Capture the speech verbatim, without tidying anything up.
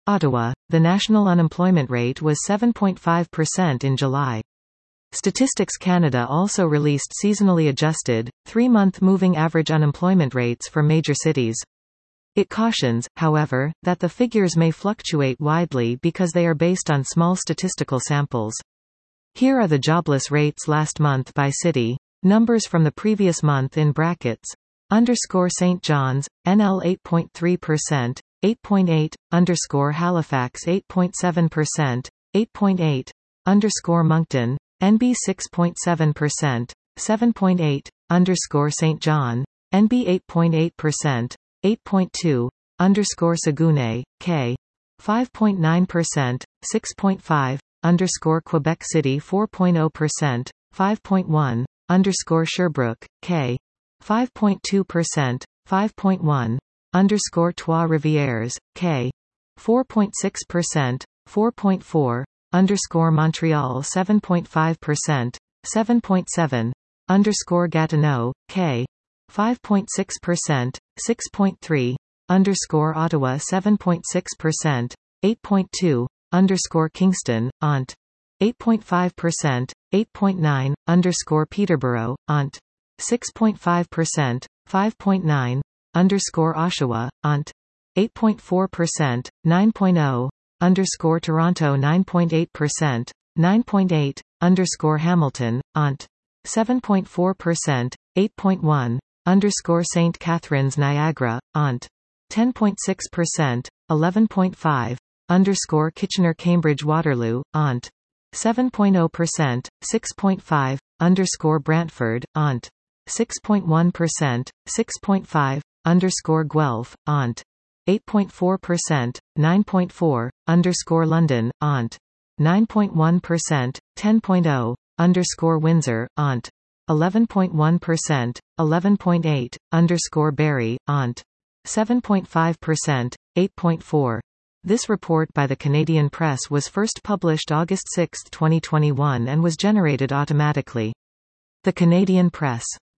Ottawa, the national unemployment rate was seven point five percent in July. Statistics Canada also released seasonally adjusted, three-month moving average unemployment rates for major cities. It cautions, however, that the figures may fluctuate widely because they are based on small statistical samples. Here are the jobless rates last month by city. Numbers from the previous month in brackets. Underscore Saint John's, N L eight point three percent, eight point eight, underscore Halifax eight point seven percent, eight point eight, underscore Moncton, N B six point seven percent, seven point eight, underscore Saint John, N B eight point eight percent, eight point two, underscore Saguenay, K, five point nine percent, six point five, underscore Quebec City four point zero percent, five point one, underscore Sherbrooke, K, five point two percent, five point one, underscore Trois-Rivières, K, four point six percent, four point four, underscore Montreal seven point five percent, seven point seven, underscore Gatineau, K, five point six percent, six point three, underscore Ottawa seven point six percent, eight point two, underscore Kingston, Ont, eight point five percent, eight point nine, underscore Peterborough, Ont, six point five percent, five point nine, underscore Oshawa, Ont, eight point four percent, nine point zero, underscore Toronto nine point eight percent, nine point eight, underscore Hamilton, Ont, seven point four percent, eight point one, underscore Saint Catharines Niagara, Ont, ten point six percent, eleven point five, underscore Kitchener Cambridge Waterloo, Ont, seven point zero percent, six point five, underscore Brantford, Ont, six point one percent, six point five, underscore Guelph, Ont, eight point four percent, nine point four, underscore London, Ont, nine point one percent, ten point zero, underscore Windsor, Ont, eleven point one percent, eleven point eight, underscore Barrie, Ont, seven point five percent, eight point four. This report by the Canadian Press was first published August sixth twenty twenty-one and was generated automatically. The Canadian Press.